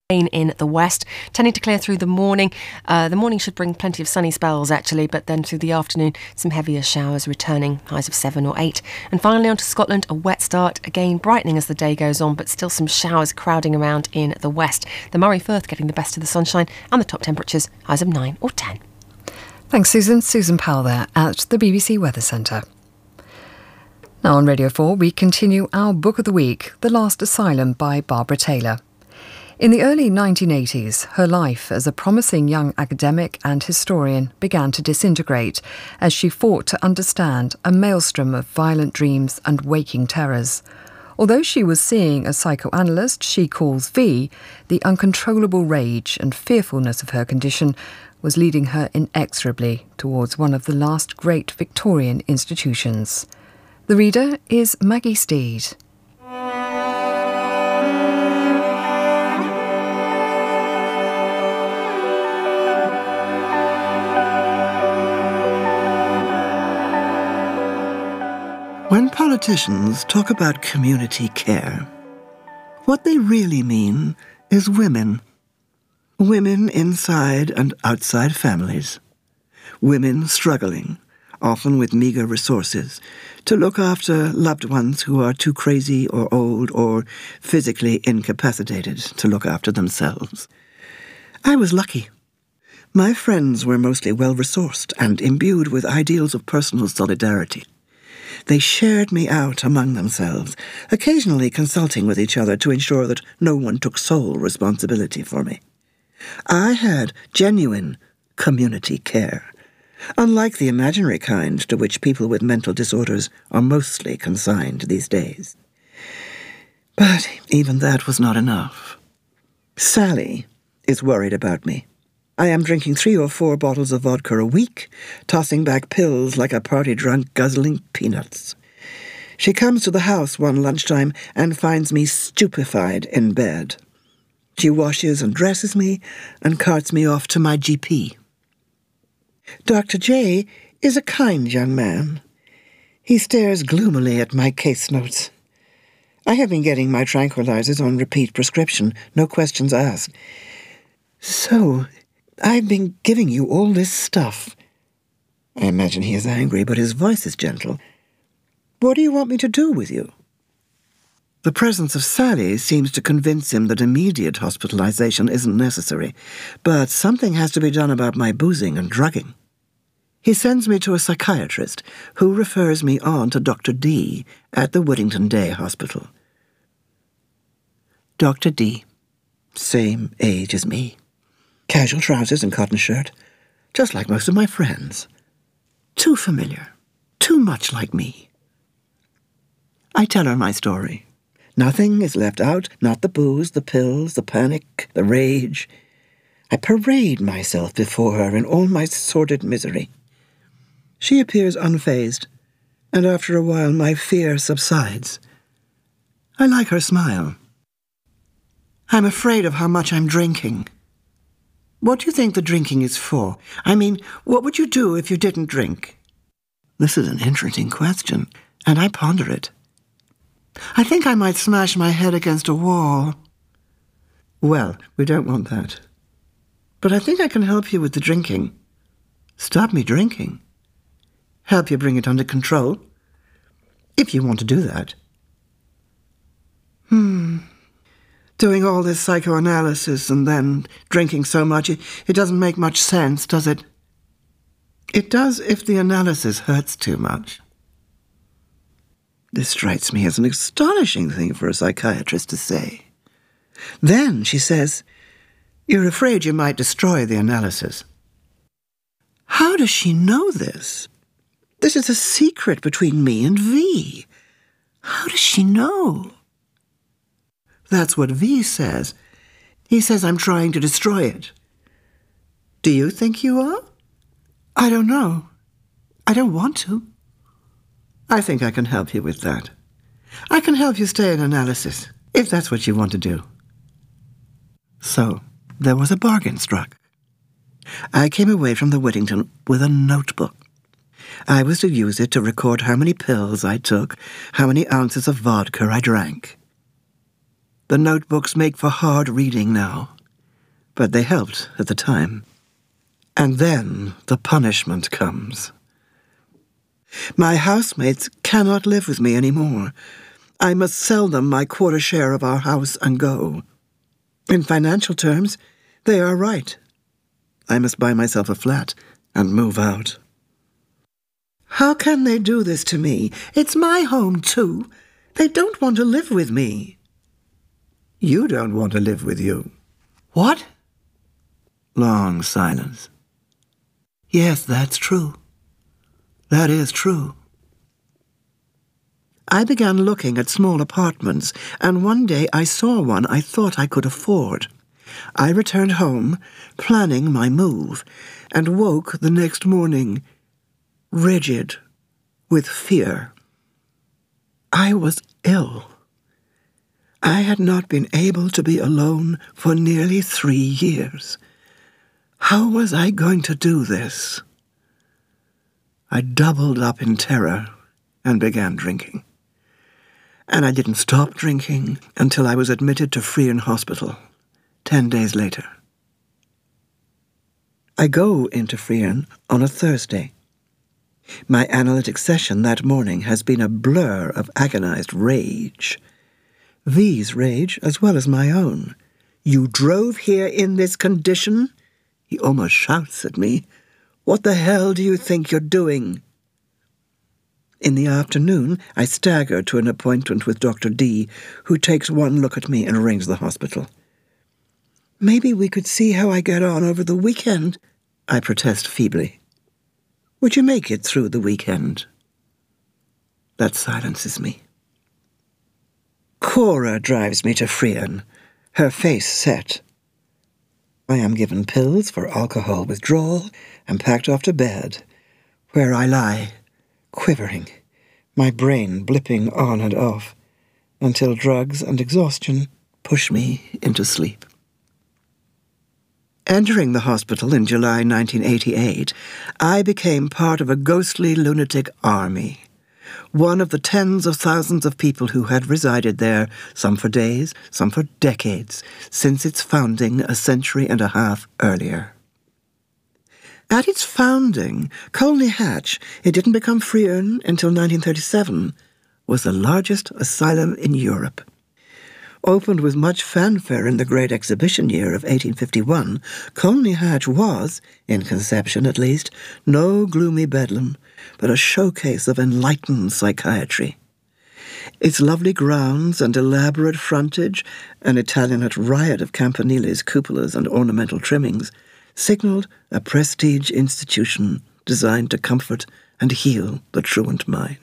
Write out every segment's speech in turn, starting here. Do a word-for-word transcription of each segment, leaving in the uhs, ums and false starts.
Rain in the west, tending to clear through the morning. Uh, the morning should bring plenty of sunny spells actually, but then through the afternoon some heavier showers returning, highs of seven or eight. And finally onto Scotland, a wet start, again brightening as the day goes on, but still some showers crowding around in the west. The Moray Firth getting the best of the sunshine, and the top temperatures, highs of nine or ten. Thanks Susan. Susan Powell there at the B B C Weather Centre. Now on Radio four we continue our Book of the Week, The Last Asylum by Barbara Taylor. In the early nineteen eighties, her life as a promising young academic and historian began to disintegrate as she fought to understand a maelstrom of violent dreams and waking terrors. Although she was seeing a psychoanalyst she calls V, the uncontrollable rage and fearfulness of her condition was leading her inexorably towards one of the last great Victorian institutions. The reader is Maggie Steed. When politicians talk about community care, what they really mean is women. Women inside and outside families. Women struggling, often with meagre resources, to look after loved ones who are too crazy or old or physically incapacitated to look after themselves. I was lucky. My friends were mostly well-resourced and imbued with ideals of personal solidarity. They shared me out among themselves, occasionally consulting with each other to ensure that no one took sole responsibility for me. I had genuine community care, unlike the imaginary kind to which people with mental disorders are mostly consigned these days. But even that was not enough. Sally is worried about me. I am drinking three or four bottles of vodka a week, tossing back pills like a party drunk guzzling peanuts. She comes to the house one lunchtime and finds me stupefied in bed. She washes and dresses me and carts me off to my G P. Doctor J is a kind young man. He stares gloomily at my case notes. I have been getting my tranquilizers on repeat prescription, no questions asked. So, I've been giving you all this stuff. I imagine he is angry, but his voice is gentle. What do you want me to do with you? The presence of Sally seems to convince him that immediate hospitalization isn't necessary, but something has to be done about my boozing and drugging. He sends me to a psychiatrist, who refers me on to Doctor D at the Whittington Day Hospital. Doctor D, same age as me. Casual trousers and cotton shirt, just like most of my friends. Too familiar, too much like me. I tell her my story. Nothing is left out, not the booze, the pills, the panic, the rage. I parade myself before her in all my sordid misery. She appears unfazed, and after a while my fear subsides. I like her smile. I'm afraid of how much I'm drinking. What do you think the drinking is for? I mean, what would you do if you didn't drink? This is an interesting question, and I ponder it. I think I might smash my head against a wall. Well, we don't want that. But I think I can help you with the drinking. Stop me drinking. Help you bring it under control. If you want to do that. Hmm... Doing all this psychoanalysis and then drinking so much, it, it doesn't make much sense, does it? It does if the analysis hurts too much. This strikes me as an astonishing thing for a psychiatrist to say. Then she says, "You're afraid you might destroy the analysis." How does she know this? This is a secret between me and V. How does she know? That's what V says. He says I'm trying to destroy it. Do you think you are? I don't know. I don't want to. I think I can help you with that. I can help you stay in analysis, if that's what you want to do. So, there was a bargain struck. I came away from the Whittington with a notebook. I was to use it to record how many pills I took, how many ounces of vodka I drank. The notebooks make for hard reading now. but they helped at the time. And then the punishment comes. My housemates cannot live with me anymore. I must sell them my quarter share of our house and go. In financial terms, they are right. I must buy myself a flat and move out. How can they do this to me? It's my home, too. They don't want to live with me. You don't want to live with you. What? Long silence. Yes, that's true. That is true. I began looking at small apartments, and one day I saw one I thought I could afford. I returned home, planning my move, and woke the next morning, rigid with fear. I was ill. I had not been able to be alone for nearly three years. How was I going to do this? I doubled up in terror and began drinking. And I didn't stop drinking until I was admitted to Friern Hospital, ten days later. I go into Friern on a Thursday. My analytic session that morning has been a blur of agonized rage. V's rage as well as my own. You drove here in this condition? He almost shouts at me. What the hell do you think you're doing? In the afternoon, I stagger to an appointment with Doctor D, who takes one look at me and rings the hospital. Maybe we could see how I get on over the weekend, I protest feebly. Would you make it through the weekend? That silences me. Cora drives me to Friern, her face set. I am given pills for alcohol withdrawal and packed off to bed, where I lie, quivering, my brain blipping on and off, until drugs and exhaustion push me into sleep. Entering the hospital in July nineteen eighty-eight, I became part of a ghostly lunatic army, one of the tens of thousands of people who had resided there, some for days, some for decades, since its founding a century and a half earlier. At its founding, Colney Hatch, it didn't become Friern until nineteen thirty-seven, was the largest asylum in Europe. Opened with much fanfare in the Great Exhibition year of eighteen fifty-one, Colney Hatch was, in conception at least, no gloomy bedlam, but a showcase of enlightened psychiatry. Its lovely grounds and elaborate frontage, an Italianate riot of campaniles, cupolas, and ornamental trimmings, signaled a prestige institution designed to comfort and heal the truant mind.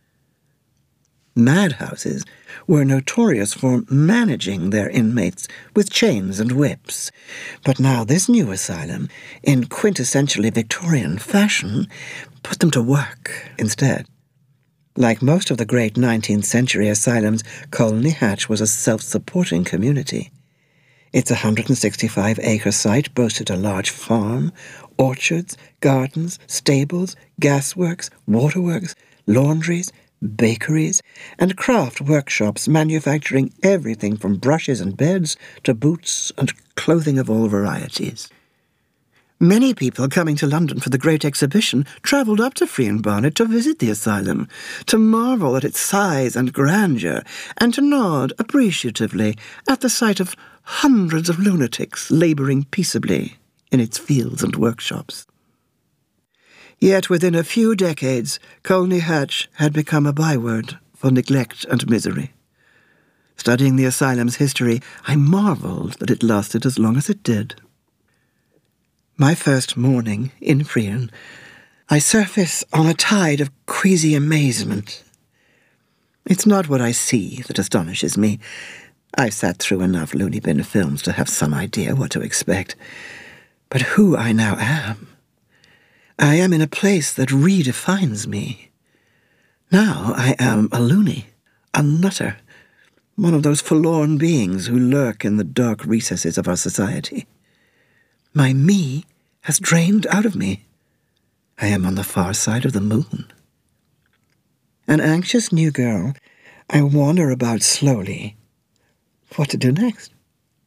Madhouses were notorious for managing their inmates with chains and whips, but now this new asylum, in quintessentially Victorian fashion, put them to work instead. Like most of the great nineteenth century asylums, Colney Hatch was a self-supporting community. Its one hundred sixty-five acre site boasted a large farm, orchards, gardens, stables, gasworks, waterworks, laundries, bakeries, and craft workshops manufacturing everything from brushes and beds to boots and clothing of all varieties. Many people coming to London for the Great Exhibition travelled up to Friern Barnet to visit the asylum, to marvel at its size and grandeur, and to nod appreciatively at the sight of hundreds of lunatics labouring peaceably in its fields and workshops. Yet within a few decades, Colney Hatch had become a byword for neglect and misery. Studying the asylum's history, I marvelled that it lasted as long as it did. My first morning in Friern, I surface on a tide of queasy amazement. It's not what I see that astonishes me. I've sat through enough loony bin films to have some idea what to expect. But who I now am, I am in a place that redefines me. Now I am a loony, a nutter, one of those forlorn beings who lurk in the dark recesses of our society. My me has drained out of me. I am on the far side of the moon. An anxious new girl, I wander about slowly. What to do next?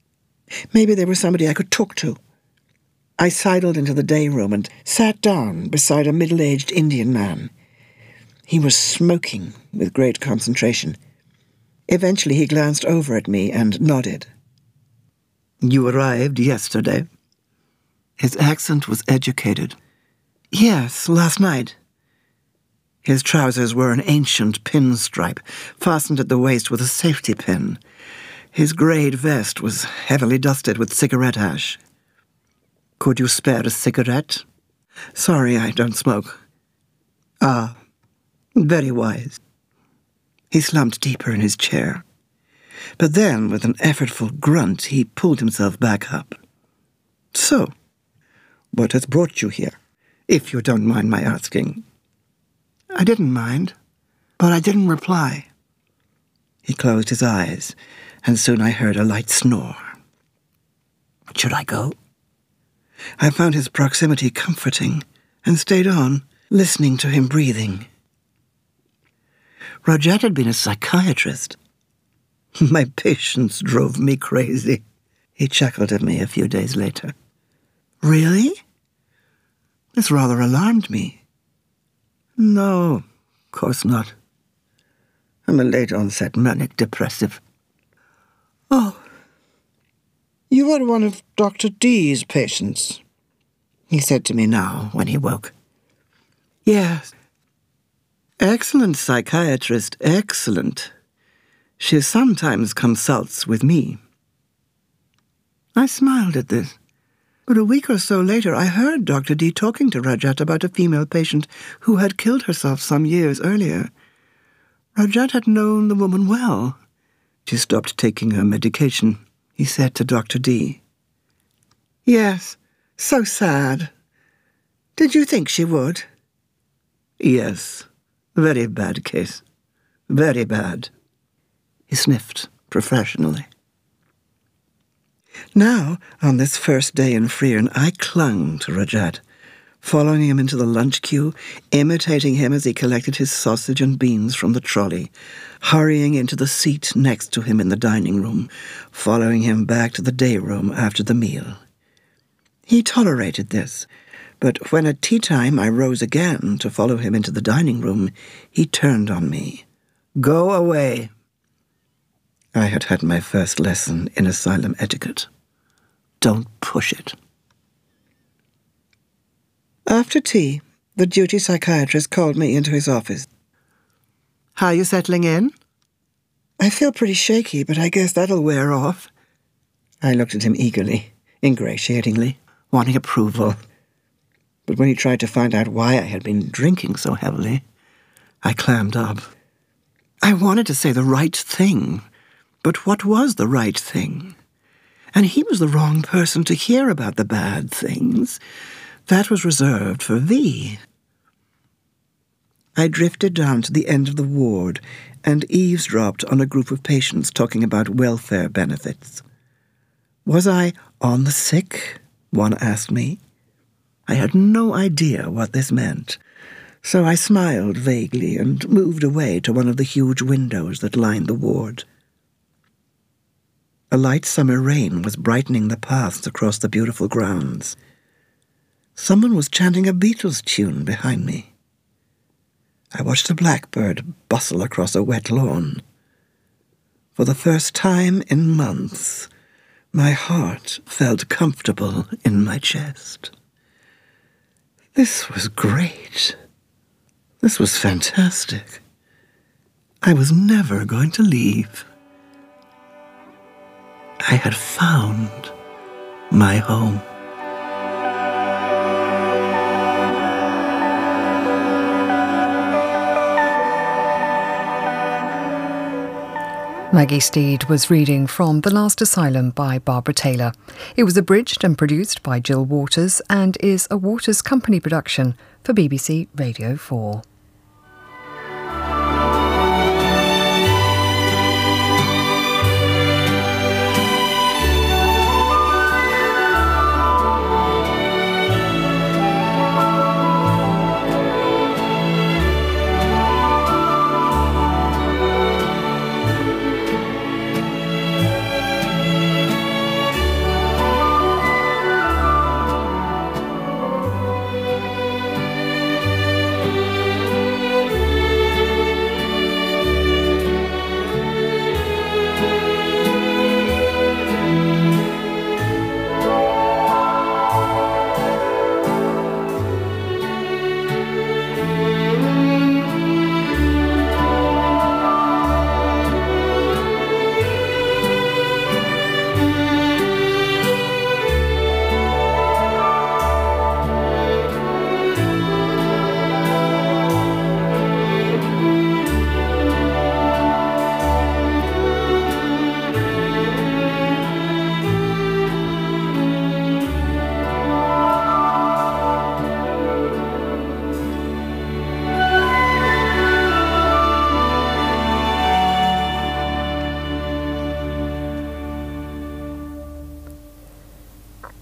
Maybe there was somebody I could talk to. I sidled into the day room and sat down beside a middle-aged Indian man. He was smoking with great concentration. Eventually he glanced over at me and nodded. "You arrived yesterday?" His accent was educated. "Yes, last night." His trousers were an ancient pinstripe, fastened at the waist with a safety pin. His greyed vest was heavily dusted with cigarette ash. "Could you spare a cigarette?" "Sorry, I don't smoke." "Ah, very wise." He slumped deeper in his chair. But then, with an effortful grunt, he pulled himself back up. "So, what has brought you here, if you don't mind my asking?" I didn't mind, but I didn't reply. He closed his eyes, and soon I heard a light snore. Should I go? I found his proximity comforting, and stayed on, listening to him breathing. Rajat had been a psychiatrist. "My patients drove me crazy," he chuckled at me a few days later. "Really?" This rather alarmed me. "No, of course not. I'm a late-onset manic depressive." "Oh, you are one of Doctor D's patients," he said to me now when he woke. "Yes. Excellent psychiatrist, excellent. She sometimes consults with me." I smiled at this, but a week or so later I heard Doctor D talking to Rajat about a female patient who had killed herself some years earlier. Rajat had known the woman well. She stopped taking her medication, he said to Doctor D. "Yes, so sad. Did you think she would?" "Yes. Very bad case. Very bad." He sniffed professionally. Now, on this first day in Friern, I clung to Rajat, following him into the lunch queue, imitating him as he collected his sausage and beans from the trolley, hurrying into the seat next to him in the dining room, following him back to the day room after the meal. He tolerated this, but when at tea time I rose again to follow him into the dining room, he turned on me. "Go away." I had had my first lesson in asylum etiquette. Don't push it. After tea, the duty psychiatrist called me into his office. "How are you settling in?" "I feel pretty shaky, but I guess that'll wear off." I looked at him eagerly, ingratiatingly, wanting approval. But when he tried to find out why I had been drinking so heavily, I clammed up. I wanted to say the right thing, but what was the right thing? And he was the wrong person to hear about the bad things. That was reserved for V. I drifted down to the end of the ward and eavesdropped on a group of patients talking about welfare benefits. Was I on the sick? One asked me. I had no idea what this meant, so I smiled vaguely and moved away to one of the huge windows that lined the ward. A light summer rain was brightening the paths across the beautiful grounds. Someone was chanting a Beatles tune behind me. I watched a blackbird bustle across a wet lawn. For the first time in months, my heart felt comfortable in my chest. This was great. This was fantastic. I was never going to leave. I had found my home. Maggie Steed was reading from The Last Asylum by Barbara Taylor. It was abridged and produced by Jill Waters and is a Waters Company production for B B C Radio four.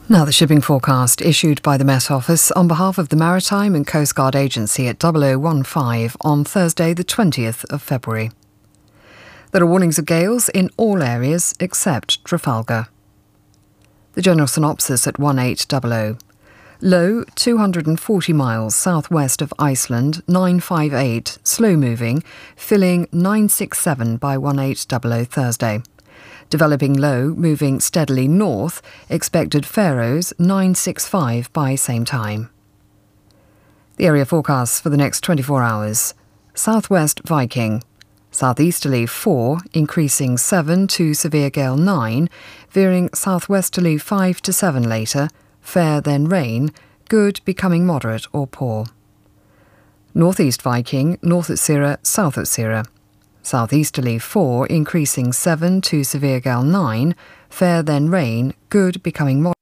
Now the shipping forecast issued by the Met Office on behalf of the Maritime and Coast Guard Agency at double oh one five on Thursday the twentieth of February. There are warnings of gales in all areas except Trafalgar. The general synopsis at eighteen hundred. Low two hundred forty miles southwest of Iceland, nine five eight, slow moving, filling nine six seven by eighteen hundred Thursday. Developing low, moving steadily north, expected Faroes nine six five by same time. The area forecasts for the next twenty-four hours. Southwest Viking. Southeasterly four, increasing seven to severe gale nine, veering southwesterly five to seven later, fair then rain, good becoming moderate or poor. Northeast Viking, north at Sira, south at Sira. Southeasterly four, increasing seven to severe gale nine, fair then rain, good becoming moderate.